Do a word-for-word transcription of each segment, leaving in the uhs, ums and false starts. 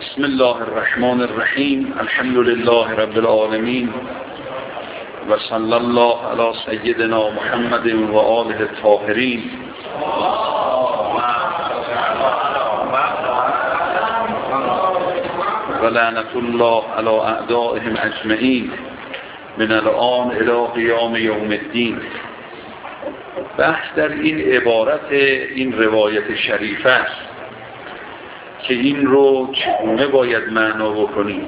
بسم الله الرحمن الرحیم. الحمد لله رب العالمین و صلی الله علی سیدنا محمد و آله الطاهرین. و لعنت الله علی اعدائهم اجمعین من الان الی قیام یوم الدین. بحث در این عبارت این روایت شریف است که این رو چگونه باید معنا بکنیم.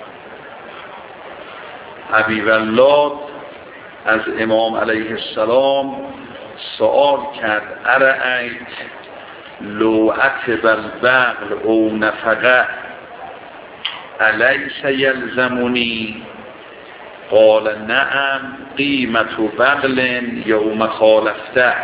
ابی ولاد از امام علیه السلام سوال کرد: ارأیت لو عتب البغل او نفقه الیس یلزمنی؟ قال نعم قیمت بغل یوم خالفته.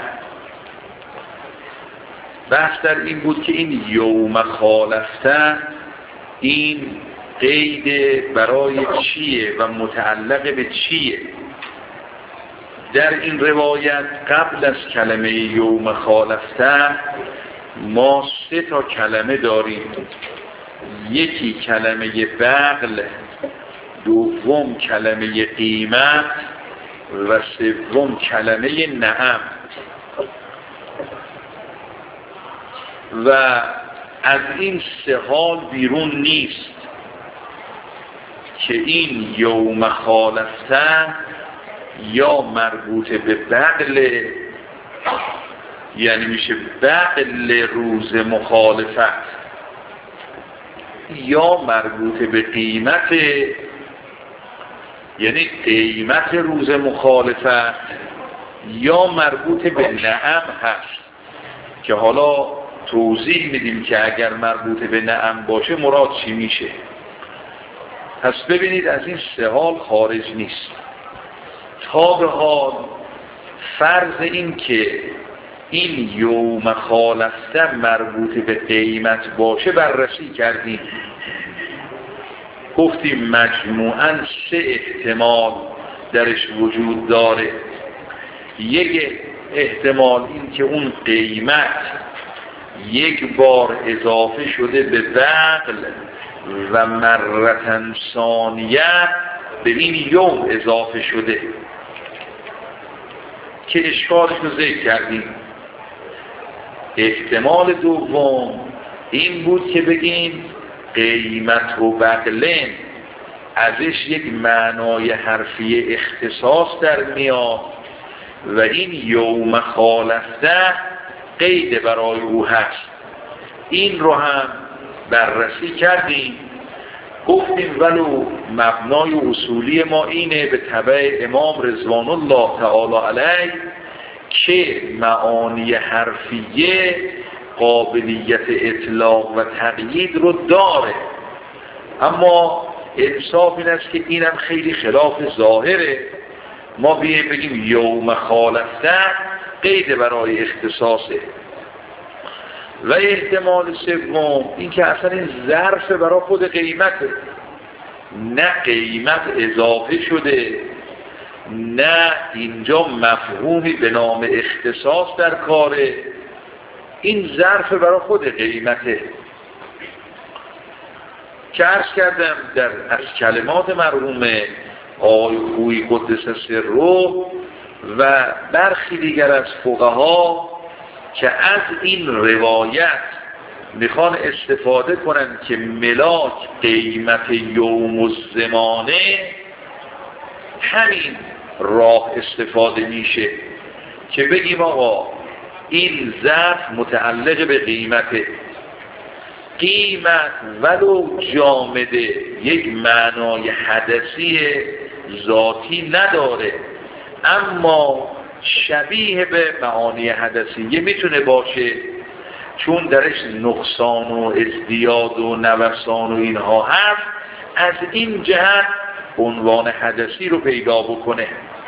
بحث در این بود که این یوم خالفته این قید برای چیه و متعلق به چیه؟ در این روایت قبل از کلمه یوم خالفته ما سه تا کلمه داریم. یکی کلمه بغل، دوم کلمه قیمت و سوم کلمه نعم. و از این سه حال بیرون نیست که این یوم خالفته یا مربوط به بغل، یعنی میشه بغل روز مخالفت، یا مربوط به قیمت، یعنی قیمت روز مخالفت، یا مربوط به نعم هست که حالا توضیح میدیم که اگر مربوط به نعم باشه مراد چی میشه. پس ببینید از این سه حال خارج نیست. تا به حال فرض این که این یوم خالفته مربوط به قیمت باشه بررسی کردیم. گفتیم مجموعاً سه احتمال درش وجود داره. یک احتمال این که اون قیمت یک بار اضافه شده به بغل و مرتن ثانیه به این یوم اضافه شده که اشکالش رو ذکر کردیم. احتمال دوم این بود که بگیم قیمت و بغلن ازش یک معنای حرفی اختصاص در میاد و این یوم خالفته قید برای او هست. این رو هم بررسی کردیم. گفتیم ولو مبنای اصولی ما اینه به تبع امام رضوان الله تعالی علیه که معانی حرفیه قابلیت اطلاق و تقیید رو داره، اما انصاف این است که اینم خیلی خلاف ظاهره. ما بیاییم بگیم یوم خالفته قید برای اختصاصه. و احتمال سوم این که اصلا این ظرف برای خود قیمته، نه قیمت اضافه شده، نه اینجا مفهومی به نام اختصاص در کاره، این ظرف برای خود قیمته. که عرض کردم در از کلمات مرحوم آقای خویی قدس سره و برخی دیگر از فقها که از این روایت میخوان استفاده کنن که ملاک قیمت یوم الزمانه همین راه استفاده میشه که بگیم آقا این ظرف متعلق به قیمته. قیمت ولو جامده یک معنای حدثی ذاتی نداره، اما شبیه به معانی حدثیه میتونه باشه چون درش نقصان و ازدیاد و نوسان و اینها هست. از این جهت عنوان حدثی رو پیدا بکنه.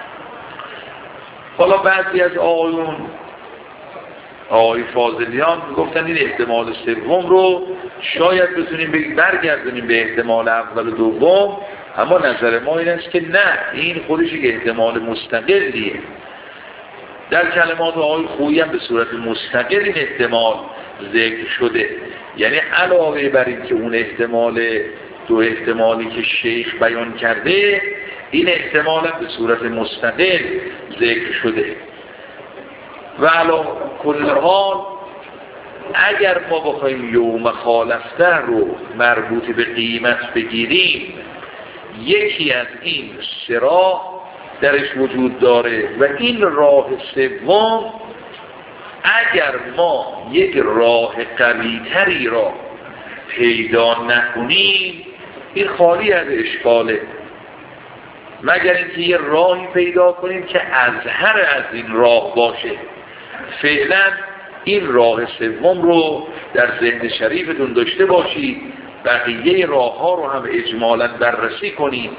حالا بعضی از آقایون آقای فاضلیان گفتن این احتمال سوم رو شاید بتونیم بگیم برگردونیم به احتمال اول و دوم، اما نظر ما این است که نه، این خودش یک احتمال مستقلیه. در کلمات آقای خویی هم به صورت مستقل این احتمال ذکر شده. یعنی علاوه بر این که اون احتمال دو احتمالی که شیخ بیان کرده، این احتمال به صورت مستقل ذکر شده. و علا کل حال اگر ما بخوایم یوم خالفته رو مربوط به قیمت بگیریم، یکی از این سه راه درش وجود داره و این راه سوم اگر ما یک راه قوی‌تری را پیدا نکنیم این خالی از اشکاله، مگر اینکه یه راهی پیدا کنیم که ازهر از این راه باشه. فعلا این راه سوم رو در ذهن شریفتون داشته باشید، بقیه راه ها رو هم اجمالاً بررسی کنید.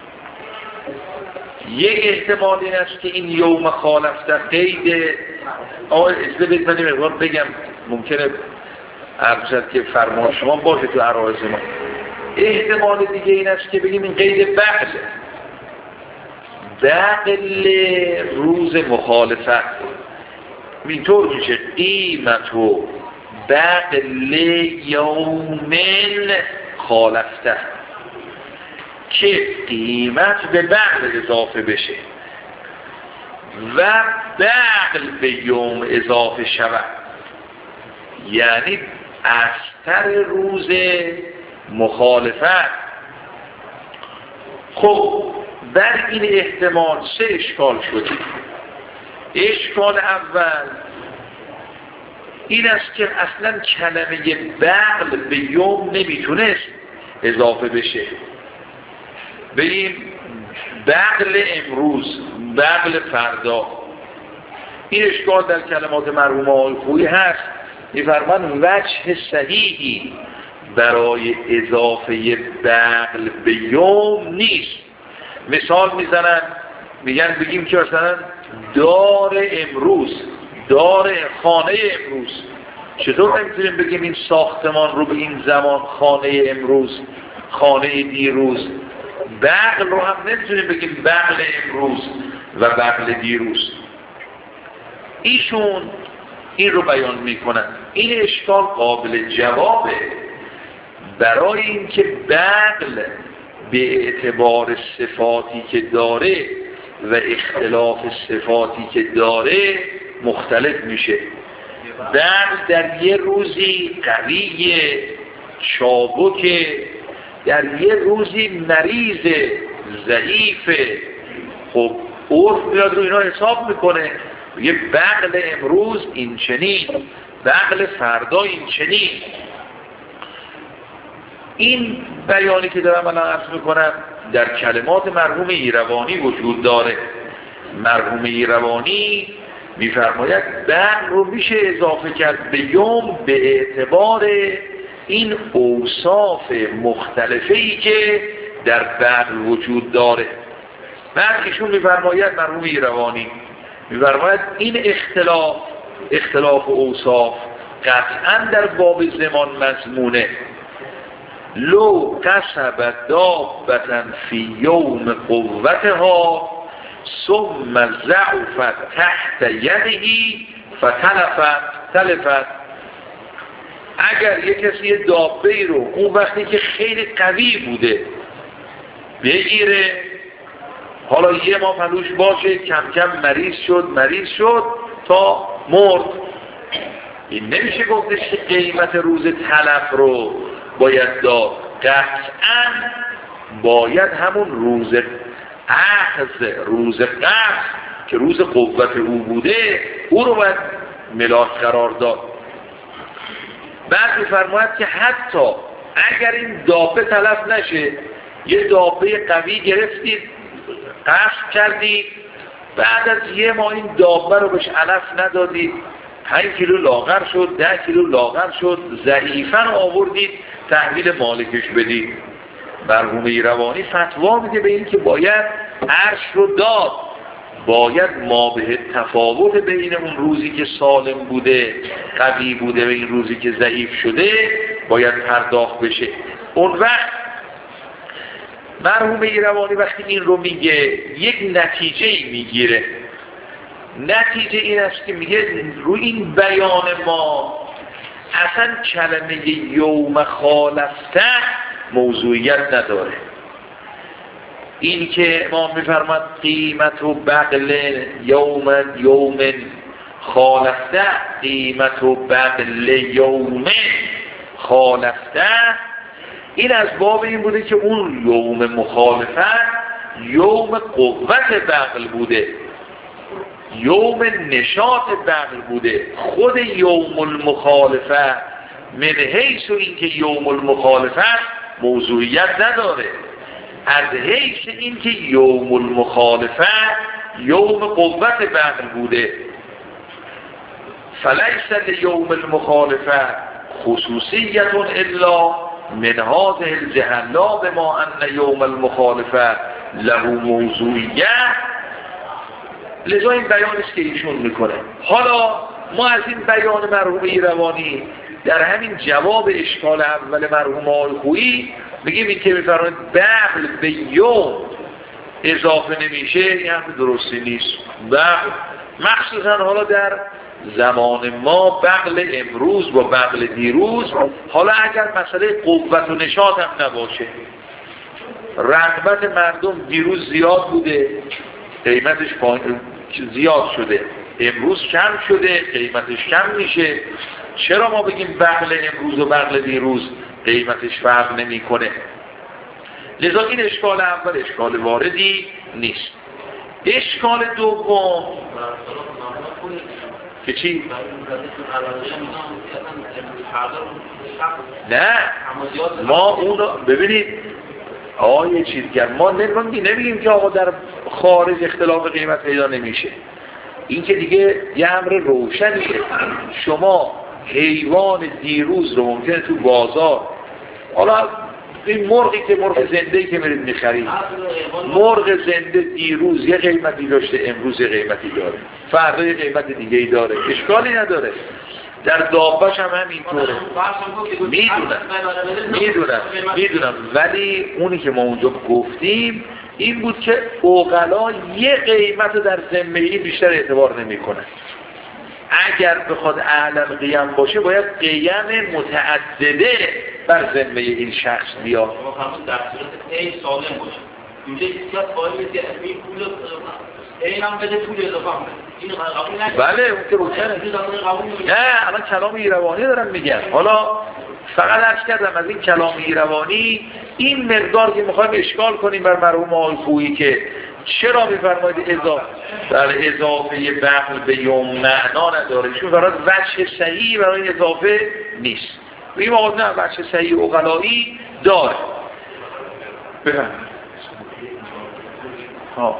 یک احتمال این است که این یوم خالفته قید آقا اجازه بدید من مقدار بگم، ممکنه عرضت که فرمان شما باشه تو عرایض ما. احتمال دیگه این است که بگیم این قید بغل بغل روز مخالفت اینطور میشه قیمت و بغل یومن خالفته، که قیمت به بغل اضافه بشه و بغل به یوم اضافه شود، یعنی استر روز مخالفت. خب بر این احتمال سه اشکال شده. اشکال اول این است که اصلا کلمه بغل به یوم نمیتونست اضافه بشه. بگیم بغل امروز، بغل فردا. این اشکال در کلمات مرحوم آقای خویی هست. می‌فرمایند وجه صحیحی برای اضافه بغل به یوم نیست. مثال میزنن میگن بگیم که مثلا دار امروز، دار خانه امروز. چطور نمیتونیم بگیم این ساختمان رو به این زمان خانه امروز، خانه دیروز؟ بغل رو هم نمیتونیم بگیم بغل امروز و بغل دیروز. ایشون این رو بیان میکنن. این اشکال قابل جوابه، برای اینکه بغل به اعتبار صفاتی که داره و اختلاف صفاتی که داره مختلف میشه. بغل در یه روزی قوی چابک، در یه روزی مریض ضعیف. خب عرف میاد رو اینا حساب میکنه، یه بغل امروز این چنین، بغل فردا این چنین. این بیانی که دارم الان عرض میکنم در کلمات مرحوم ایروانی وجود داره. مرحوم ایروانی میفرماید بغل رو میشه اضافه کرد به یوم به اعتبار این اوصاف مختلفی که در بغل وجود داره. بعد ایشون میفرماید مرحوم ایروانی میفرماید این اختلاف اختلاف اوصاف قطعا در باب زمان مضمونه. لو قصب دابة فی یوم قوتها ثم ضعفت تحت یده فتلفت تلفت. اگر یک کسی دابه‌ای رو اون وقتی که خیلی قوی بوده بگیره، حالا یه ما پلوش باشه، کم کم مریض شد مریض شد تا مرد، این نمیشه گفتش که قیمت روز تلف رو باید داد. قطعاً باید همون روز اخذ، روز قبض که روز قوت او بوده او رو باید ملاک قرار داد. بعد می‌فرماید که حتی اگر این دابه تلف نشه، یه دابه قوی گرفتید قصد کردید، بعد از یه ماه این دابه رو بهش علف ندادید، پنج کیلو لاغر شد، ده کیلو لاغر شد، ضعیفاً آوردید تحویل مالکش بدید. مرحوم ایروانی فتوا میده به این که باید عرش رو داد، باید ما به تفاوت بین اون روزی که سالم بوده قوی بوده و این روزی که ضعیف شده باید پرداخت بشه. اون وقت مرحوم ایروانی وقتی این رو میگه یک نتیجه ای میگیره. نتیجه این است که میگه روی این بیان ما اصلا کلمه یوم خالفته موضوعیت نداره. این که ما میفرماد قیمت و بغل یوم یوم خالفته، قیمت و بغل یوم خالفته، این از باب این بوده که اون یوم مخالفت یوم قوت بغل بوده، یوم نشاط بغل بوده. خود یوم المخالفه من حیث این که یوم المخالفت موضوعیت نداره، از حیث این که یوم المخالفه یوم قوت بغل بوده. فلیس لیوم المخالفه خصوصیت الا من هذه الجهه لا بما ان یوم المخالفه له موضوعیت. لذا این بیان است که ایشون میکنه. حالا ما از این بیان مرحوم ایروانی در همین جواب اشکال اول مرحوم آقای خویی بگیم این که میفرماید بغل به یوم اضافه نمیشه، این حرف درستی نیست. بغل مخصوصا حالا در زمان ما بغل امروز با بغل دیروز، حالا اگر مسئله قوت و نشاط هم نباشه، رغبت مردم دیروز زیاد بوده قیمتش زیاد شده، امروز کم شده قیمتش کم میشه، چرا ما بگیم بغل امروز و بغل دیروز قیمتش فرق نمیکنه؟ لذا این اشکال اول اشکال واردی نیست. اشکال دوم که چی؟ نه ما اونو ببینید آقای چیزگر ما نمیگیم که آقا در خارج اختلاف قیمت پیدا نمیشه، این که دیگه یه امر روشنیه. شما حیوان دیروز رو ممکنه تو بازار، حالا این مرغی که مرغ زنده‌ای که میرید میخرید، مرغ زنده دیروز یه قیمتی داشته امروز یه قیمتی داره، فردا یه قیمت دیگه ای داره، اشکالی نداره. در دابش هم همینطوره. میدونم میدونم میدونم ولی اونی که ما اونجا گفتیم این بود که عقلا یه قیمت در ذمه این بیشتر اعتبار نمی کنن. اگر بخواد اعلی قیم باشه باید قیم متعدده بر ذمه این شخص بیاد. در صورت ای سالم باشه اینجا احتیاط باید که این پول اینم بده پول اضافه هم بده. بله اون که روشنه. نه الان کلام ایروانی دارم میگم. حالا فقط عرض کردم از این کلام ایروانی این مقدار که میخوایم اشکال کنیم بر مرحوم آقای خویی که چرا میفرمایید اضافه در اضافه بغل به یوم معنا نداره، چون برای وجه صحیح برای اضافه نیست. بگیم آقا نه وجه صحیح عقلایی داره. بفهم ها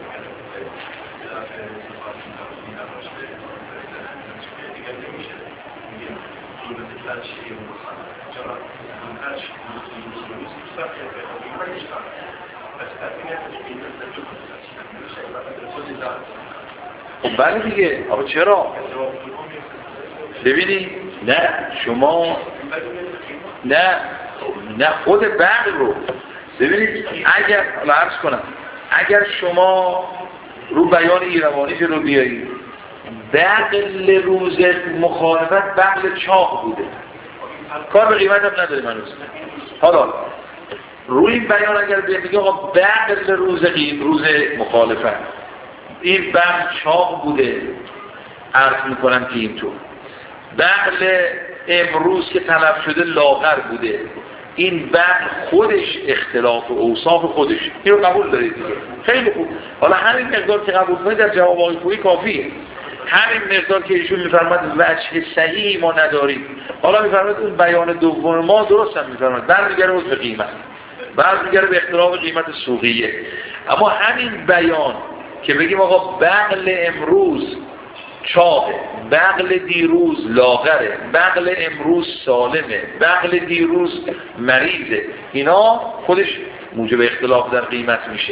بله دیگه. آقا چرا؟ ببینید نه شما نه نه خود بغل رو ببینید. اگر عرض کنم اگر شما رو بیان ایروانی رو بیایید، بغل روز مخالفت بغل چاق بوده، کار به قیمت هم نداره منوز. حالا روی این بیان اگر بگیم آقا بغل روز قیم روز مخالفت این بغل چاق بوده، عرض میکنم که اینطور بغل امروز که طلب شده لاغر بوده، این بغل خودش اختلاف و اوصاف خودش، این رو قبول دارید دیگه. خیلی خوب. حالا همین مقدار که قبول کنید در جواب آقای خویی کافیه. همین مقدار که ایشون میفرماد وجه صحیح ما نداریم، حالا میفرماد اون بیان دوم ما درست هم میفرماد برمیگره به قیمت، برمیگره به اختلاف قیمت سوقیه. اما همین بیان که بگیم آقا بغل امروز چاقه، بغل دیروز لاغره، بغل امروز سالمه، بغل دیروز مریضه، اینا خودش موجب اختلاف در قیمت میشه.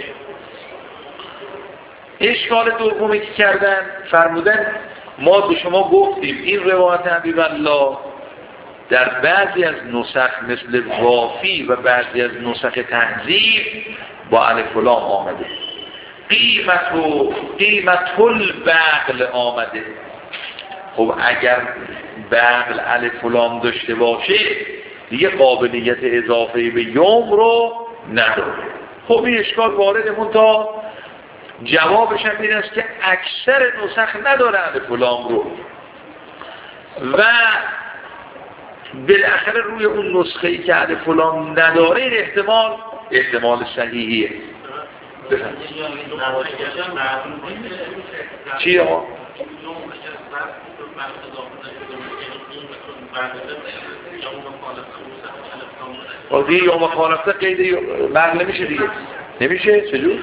اشکال دومی که کردن فرمودن ما به شما گفتیم این روایت حبیب الله در بعضی از نسخ مثل وافی و بعضی از نسخ تهذیب با الف و لام آمده، قیمت و قیمت البغل آمده. خب اگر بغل الف و لام داشته باشه دیگه قابلیت اضافه به یوم رو نداره. خب این اشکال وارد تا جوابش هم این است که اکثر نسخ نداره الف و لام رو و بالاخره روی اون نسخه‌ای که الف و لام نداره این احتمال احتمال صحیحیه. بفرمایید. چی آقا؟ دیگه یا مخالفته قید بغل نمیشه دیگه. نمیشه؟ چجور؟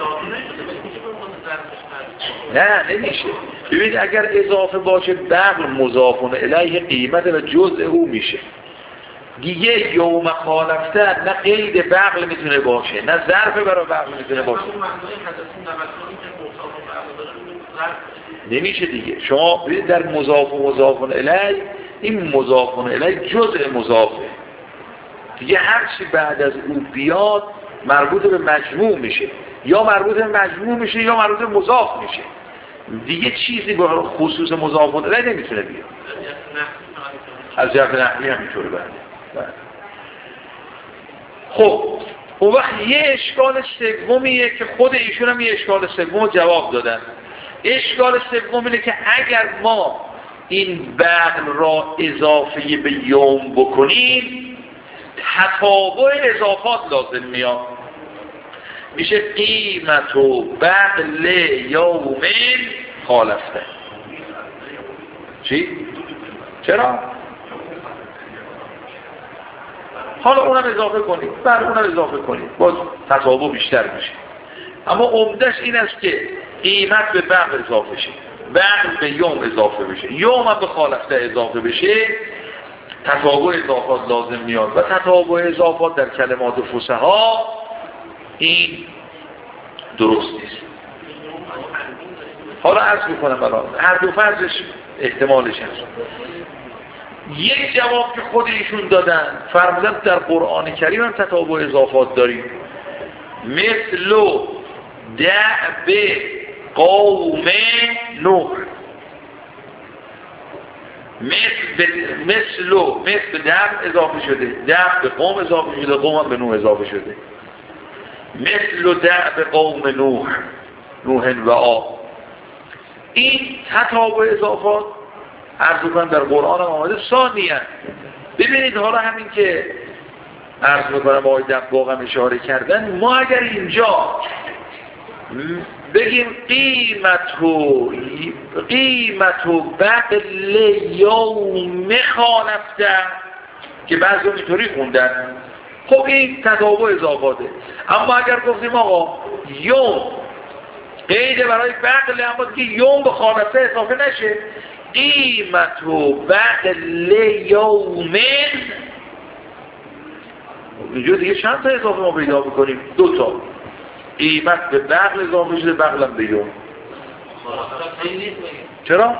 نه نمیشه. ببینید اگر اضافه باشه بغل مضافون الیه قیمت و جزء او میشه. دیگه یوم خالفته نه قید بغل میتونه باشه نه ظرف برای بغل میتونه باشه. نمیشه دیگه. شما ببینید در مضاف و مضافون الیه این مضافون الیه جزء مضافه. دیگه هر چی بعد از او بیاد مربوط به مجموع میشه، یا مربوط به مجموع میشه یا مربوط به مضاف میشه. دیگه چیزی به خصوص مضاف الیه نمیتونه بیاد. از جهت نحوی هم اینطوره. بله. خب اون وقت یه اشکال سومیه که خود ایشون هم یه اشکال سوم جواب دادن. اشکال سوم اینه که اگر ما این بغل را اضافه به یوم بکنیم تتابع اضافات لازم میاد. میشه قیمت و بغل یومین خالفته. چی؟ چرا؟ حالا اونم اضافه کنید، بر اونم اضافه کنید، باز تتابع بیشتر میشه. اما عمدش این است که قیمت به بغل اضافه شه، بغل به یوم اضافه بشه، یوم هم به خالفته اضافه بشه، تتابع اضافات لازم میاد. و تتابع اضافات در کلمات فصحا این درست نیست. حالا عرض میکنم برای هر دو فرضش احتمالش هست. یک جواب که خود ایشون دادن فرمودن در قرآن کریم هم تتابع اضافات داریم. مثل دعب قوم نوح، مثل مثل مثل دعب اضافه شده، دعب به قوم اضافه شده، قوم هم به نوح اضافه شده. مثل دعب قوم نوح نوح و آب. این تتابع اضافات عرض کنم در قرآن هم آمده. ثانیاً ببینید حالا همین که عرض میکنم آقای دباغ هم اشاره کردن، ما اگر اینجا بگیم قیمت و قیمت و بغل یوم خالفته که بعضی هم اینطوری خوندن، خب این تتابع اضافاته. اما اگر گفتیم آقا یوم قید برای بغل اما که یوم به خالفته اضافه نشه، قیمت و بغل یومین، اینجا دیگه چند تا اضافه ما پیدا بکنیم؟ دو تا. قیمت به بغل اضافه شده، بغلم به یوم. چرا؟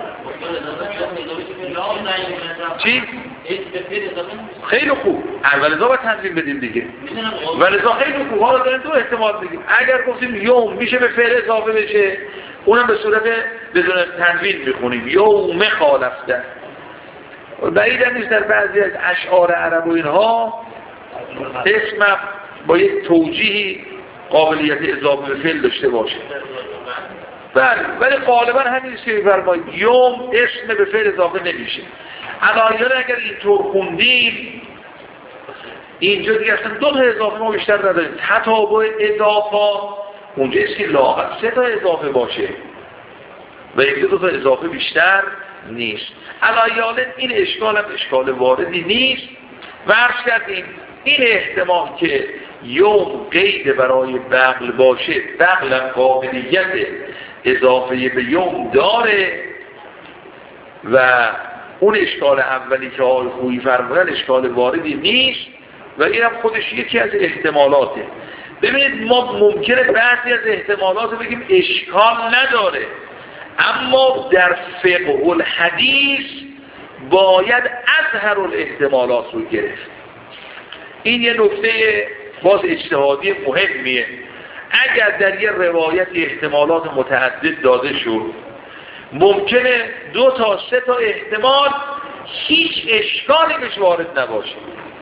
چی؟ خیلی خوب. اول ازا باید تنظیم بدیم دیگه. اول ازا خیلی خوب. حالا داریم دو احتمال میگیم. اگر گفتیم یوم میشه به فعل اضافه بشه، اونم به صورت بدون تنوین میخونیم یوم خالفته. بعید هم نیست در بعضی از اشعار عرب و اینها اسم با یک توجیهی قابلیت اضافه به فعل داشته باشه. بله، ولی غالبا همین است که می‌فرمایید یوم اسم به فعل اضافه نمیشه. علایقا اگر اینطور خوندیم اینجا دیگه اصلا دو تا اضافه ما بیشتر نداریم. تتابع اضافه اونجا است که لااقل سه تا اضافه باشه و یک دو تا اضافه بیشتر نیست. علایقا این اشکال هم اشکال واردی نیست. و عرض کردیم این احتمال که یوم قید برای بغل باشه، بغل قابلیت اضافه به یوم داره و اون اشکال اولی که آقای خویی فرمودن اشکال واردی نیست و این هم خودش یکی از احتمالاته. ببینید ما ممکنه بعضی از احتمالات بگیم اشکال نداره، اما در فقه الحدیث باید اظهر الاحتمالات رو گرفت. این یه نکته باز اجتهادی مهمیه. اگر در یه روایت احتمالات متعدد داده شد ممکنه دو تا سه تا احتمال هیچ اشکالی بهش وارد نباشه.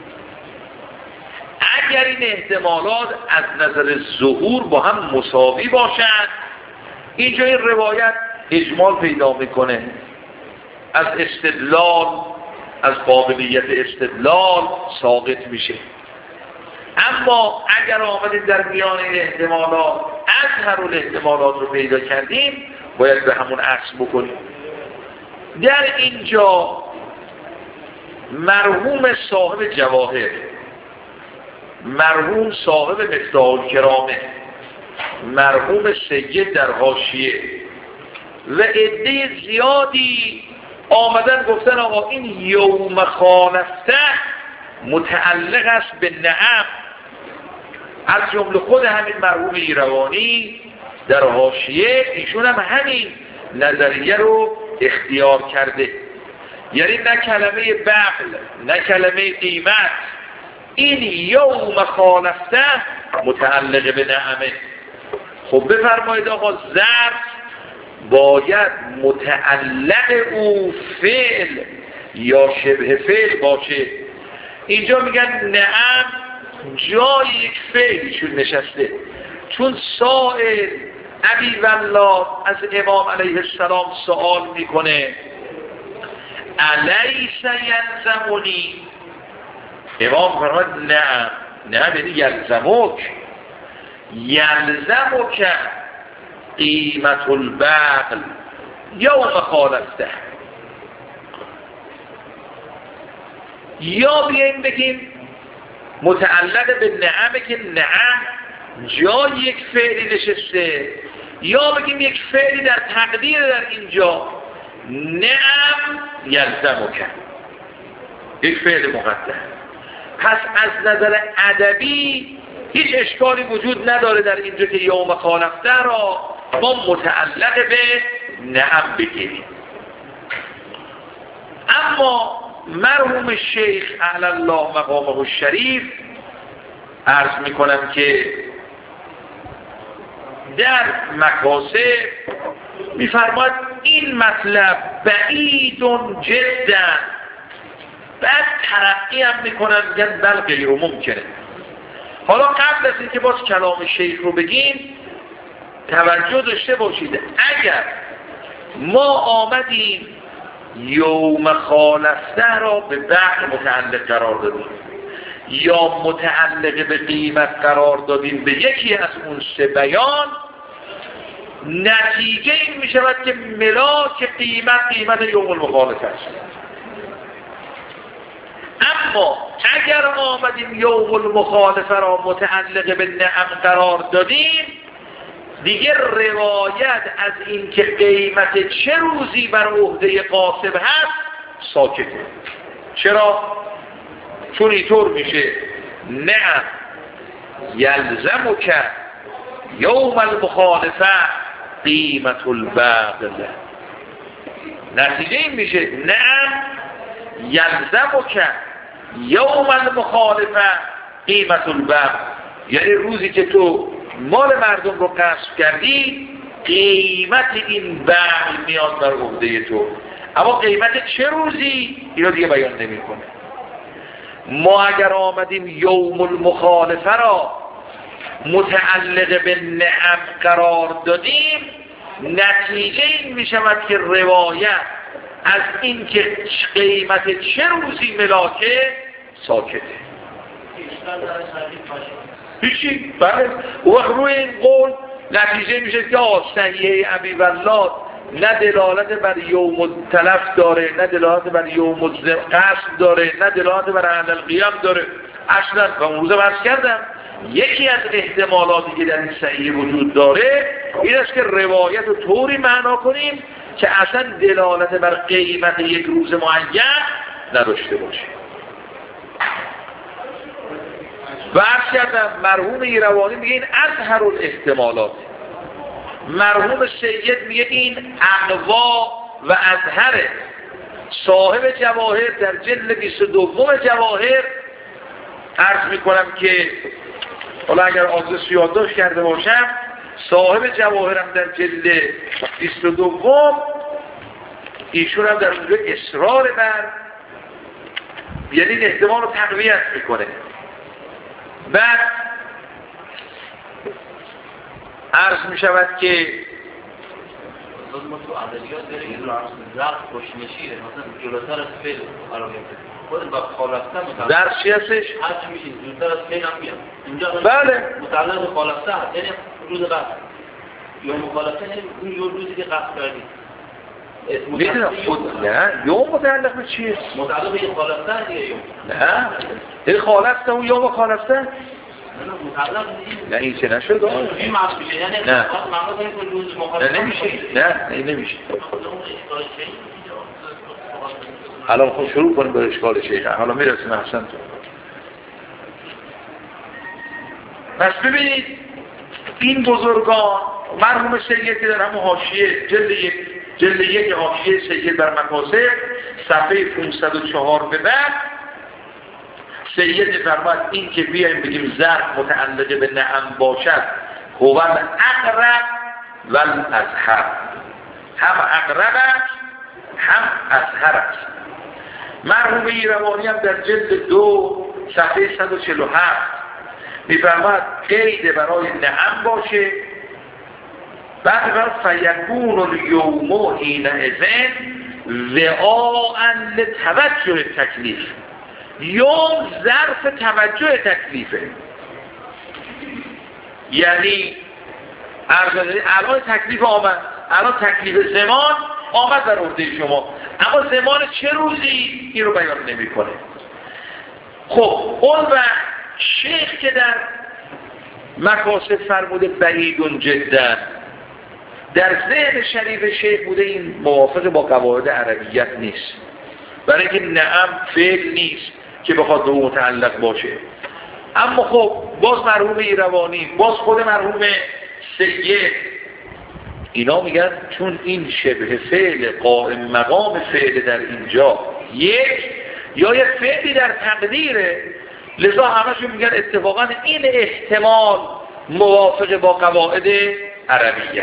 اگر این احتمالات از نظر ظهور با هم مساوی باشند، اینجا این روایت اجمال پیدا میکنه، از استدلال، از قابلیت استدلال ساقط میشه. اما اگر آمدیم در میان این احتمالات اظهر الاحتمالات رو پیدا کردیم، باید به همون اصل بکنیم. در اینجا مرحوم صاحب جواهر، مرحوم صاحب مفتاح الکرامه، مرحوم سید در حاشیه و عده زیادی آمدن گفتن آقا این یوم خالفته متعلق است به نعم. از جمله خود همین مرحوم ایروانی در حاشیه، ایشون هم همین نظریه رو اختیار کرده. یعنی نه کلمه بغل نه کلمه قیمت، این یوم خالفته متعلق به نعمه. خب بفرمایید آقا ظرف باید متعلق او فعل یا شبه فعل باشه. اینجا میگن نعم جای یک فعلیشون نشسته، چون سائل ابی والله از امام علیه السلام سوال میکنه الیس یلزمونی، امام فرمود نه نه یعنی یلزمک، یلزمک قیمت البغل یوم خالفته. یا بیاییم بگیم متعلق به نعمه که نعم جای یک فعلی نشسته، یا بگیم یک فعلی در تقدیر در اینجا نعم یلزمک، یک فعل مقدر. پس از نظر ادبی هیچ اشکالی وجود نداره در اینجا که یوم خالفته را ما متعلق به نعم بگیریم. اما مرحوم شیخ اعلی الله مقامه الشریف عرض میکنم که در مکاسب میفرماید این مطلب بعیدون جدا، بعد ترقی هم میکنن میگن بل غیر ممکنه. حالا قبل از اینکه باز کلام شیخ رو بگیم توجه داشته باشید، اگر ما آمدیم یوم خالفته را به بغل متعلق قرار دادیم یا متعلق به قیمت قرار دادیم به یکی از اون سه بیان، نتیجه این می شود که ملاک قیمت قیمت یوم المخالفه است. اما اگر آمدیم یوم المخالفه را متعلق به نعم قرار دادیم، دیگه روایت از این که قیمت چه روزی بر عهده قاسب هست ساکته. چرا؟ چون اینطور میشه نعم یلزمک یوم المخالفه قیمت البغل. نتیجه این میشه نعم یلزمک یوم المخالفه قیمت البغل، یعنی روزی که تو مال مردم رو غصب کردی قیمت این بغل میاد بر عهده تو. اما قیمت چه روزی اینو دیگه بیان نمیکنه. ما اگر آمدیم یوم المخالفه را متعلق به نعم قرار دادیم، نتیجه این میشود که روایت از این که قیمت چه روزی ملاکه ساکته. هیچی. بله و روی این قول نتیجه میشه که صحیح ابی والله نه دلالت بر یوم تلف داره، نه دلالت بر یوم قصد داره، نه دلالت بر عند القیام داره. اصلا و اون روزه بحث کردم یکی از احتمالاتی که در این صحیح وجود داره این است که روایت رو طوری معنا کنیم که اصلا دلالت بر قیمت یک روز معین نداشته باشه. و عرض کردم مرحوم ایروانی میگه این اظهر الاحتمالات، مرحوم سید میگه این انواع و اظهره. صاحب جواهر در جلد بیست و دو جواهر عرض میکنم که حالا اگر آدرس یادداشت کرده باشم، صاحب جواهرم در جلد بیست و دو ایشون هم در اونجا اصرار بر یعنی این احتمال رو تقویت میکنه. بعد عرض میشود که ما تو عملیات داریم زرق خوشنشیه مثلا جلوتر از فیل قرار گرفته خود با خالصه متعلق در چی هستش؟ هرچی میشین زودتر از فیل هم میاد اینجا بله متعلق به خالصه هست یعنی روز قصد یا مخالفه یعنی اون یه روزی که قصد کردید میدونم خود نه یوم متعلق به چیه؟ متعلق به خالصه هست یا یوم نه این خالصه اون یوم خالصه نه این چه نشد این معصوله یعنی نه روز نه نمیشه نه این نمیشه حالا خود شروع کنیم به اشکال شیخ حالا میرسیم احسن تو پس ببینید این بزرگان مرحوم سید که در همون حاشیه جلد یک جلد یک حاشیه سید بر مکاسب صفحه پانصد و چهار به بعد سید می‌فرماید این که بیایم بگیم ظرف متعلق به نعم باشد هو الاقرب و الاظهر هم اقرب است هم اظهر است. مرحوم ایروانی هم در جلد دو صفحه صد و چهل و هفت می‌فرماید قید برای نعم باشه بعد فرماید فیکون الیوم حینئذ وعاء لتوجه تکلیف یوم ظرف توجه تکلیفه یعنی الان تکلیف آمد الان تکلیف زمان آمد در عهده شما اما زمان چه روزی این رو بیان نمی کنه. خب اون وقت شیخ که در مکاسب فرموده بعیدون جدا در ذهن شریف شیخ بوده این موافق با قواعد عربیت نیست برای اینکه نعم فعل نیست که بخواد به متعلق باشه. اما خب باز مرحوم ایروانی باز خود مرحوم سید اینا میگن چون این شبه فعل قائم مقام فعل در اینجا یک یا یک فعلی در تقدیره لذا همشون میگن اتفاقا این احتمال موافق با قواعد عربیت.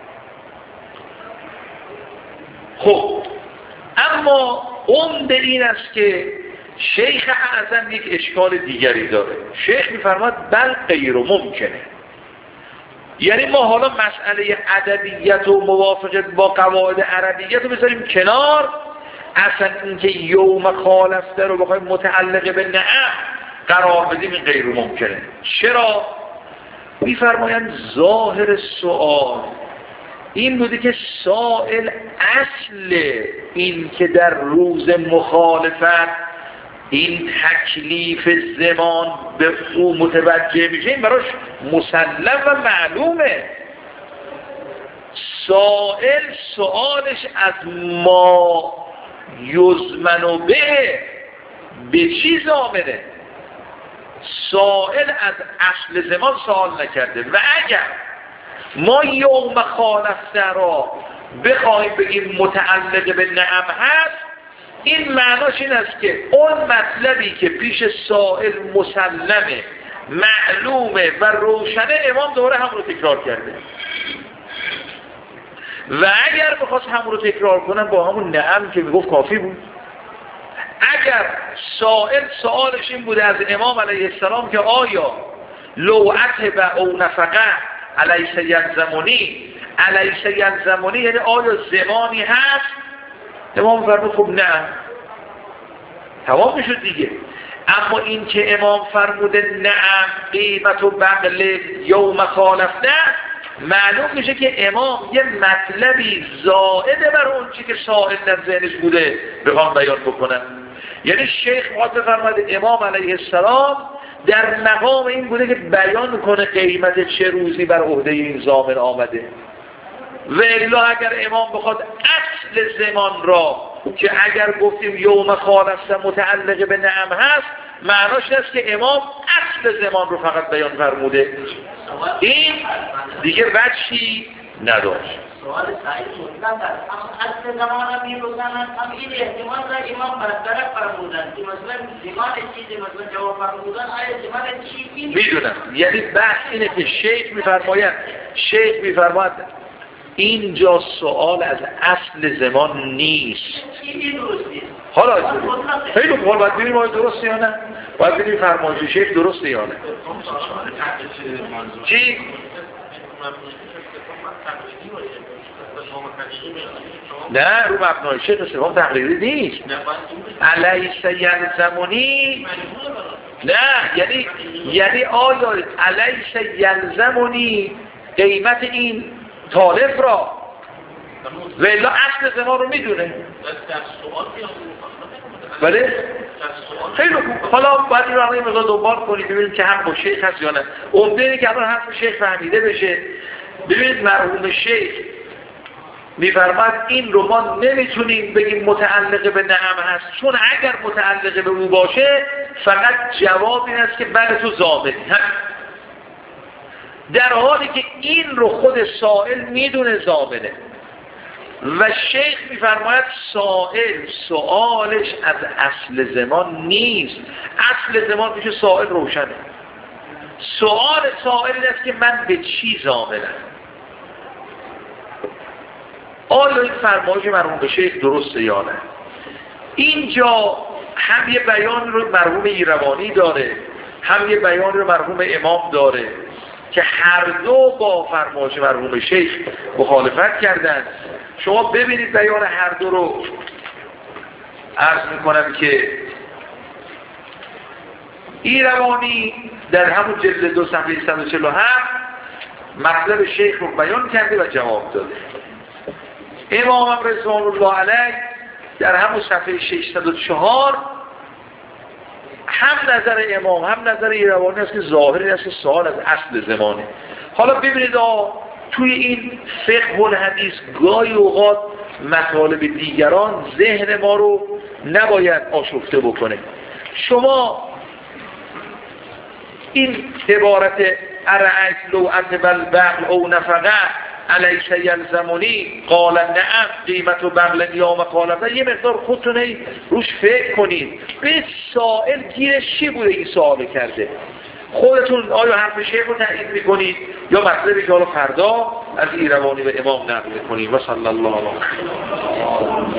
خب اما عمده این است که شیخ اعظم یک اشکال دیگری داره. شیخ میفرماد بل غیر ممکنه یعنی ما حالا مسئله ادبیت و موافقت با قواعد عربیت رو بذاریم کنار اصلا اینکه یوم خالفته رو بخوایم متعلق به نعم قرار بدیم این غیر ممکنه. چرا؟ میفرمایند ظاهر سوال این بوده که سائل اصل این که در روز مخالفت این تکلیف زمان به او متوجه میشه این براش مسلم و معلومه. سائل سوالش از ما یزمن به به چی زامنه؟ سائل از اصل زمان سوال نکرده و اگر ما یوم خالفته را بخواهیم بگیم متعلق به نعم هست این معناش این است که اون مطلبی که پیش سائل مسلمه معلومه و روشنه امام دوره هم رو تکرار کرده و اگر بخواست هم رو تکرار کنن با همون نعم که میگفت کافی بود. اگر سائل سوالش این بوده از امام علیه السلام که آیا لوعت و او نفقه علیس یلزمونی علیس یلزمونی یعنی آیا زمانی هست؟ امام فرمود خب نه تمام میشد دیگه. اما این که امام فرموده نعم قیمت و بغل یوم خالفته معلوم میشه که امام یه مطلبی زائده بر اون چی که سائل در ذهنش بوده بخوام بیان بکنن. یعنی شیخ مواد فرموده امام علیه السلام در مقام این بوده که بیان کنه قیمت چه روزی بر عهده این ضامن آمده و الا اگر امام بخواد اصل زمان را که اگر گفتیم یوم خالفته متعلق به نعم هست معناش است که امام اصل زمان رو فقط بیان فرموده این دیگه وجهی نداشت. سوال صحیح مطلق است اما اصل زمان هم می‌روزنن هم این احتمال را امام برطرف فرمودن که مثلا زمان چیزی مثلا جواب فرمودن آیا زمان چیزی میدونم یعنی بحث اینه که شیخ میفرماید شیخ میفرماید اینجا سوال از اصل زمان نیست. این درست نیست. حالا خیلی خوب، باید ببینیم آیا درسته یا نه، باید ببینیم فرمایش شیخ درسته یا نه. چی؟ نه، رو مبنای شیخ استفهام تقریری نیست. الیس یلزمونی، نه یعنی یعنی آیا الیس یلزمونی قیمت این طالب را و الا اصل زمان رو میدونه. بله؟ خیلی خوب. حالا باید این رو همه مقدار دنبال کنید ببینید که هم با شیخ هست یا نه. عمده اینه که الان حرف شیخ فهمیده بشه. ببینید مرحوم شیخ میفرماد این رو ما نمیتونیم بگیم متعلق به نعم هست، چون اگر متعلق به او باشه فقط جواب این است که بله تو زامنی. در حالی که این رو خود سائل میدونه زامنه و شیخ میفرماید سائل سوالش از اصل زمان نیست. اصل زمان میشه سائل روشنه. سوال سائل این است که من به چی زامنم. آیا این فرمایش مرحوم به شیخ درسته یا نه؟ اینجا هم یه بیان رو مرحوم ایروانی داره، هم یه بیان رو مرحوم امام داره که هر دو با فرمایش مرحوم شیخ مخالفت کردن. شما ببینید بیان هر دو رو. عرض میکنم که ایروانی در همون جلد دو صفحه صد و چهل و هفت مطلب شیخ رو بیان کرده و جواب داده. امام هم رضوان الله علیه در همون صفحه ششصد و چهار هم نظر امام هم نظر ایروانی است که ظاهری است که سوال از اصل زمانه. حالا ببینید آه توی این فقه الحدیث گاهی اوقات مطالب دیگران ذهن ما رو نباید آشفته بکنه. شما این عبارت ارعیت لو اتبل بغل او نفقه علیش یلزمونی قال نعم قیمت و بغل یا مقالبه، یه مقدار خودتونه روش فکر کنید. به سائل گیرش چی بوده این سوال کرده؟ خودتون آیا حرف شیخ رو تایید میکنید یا مطلبی که حالا فردا از ایروانی و امام نقل میکنید؟ و صلی الله علیه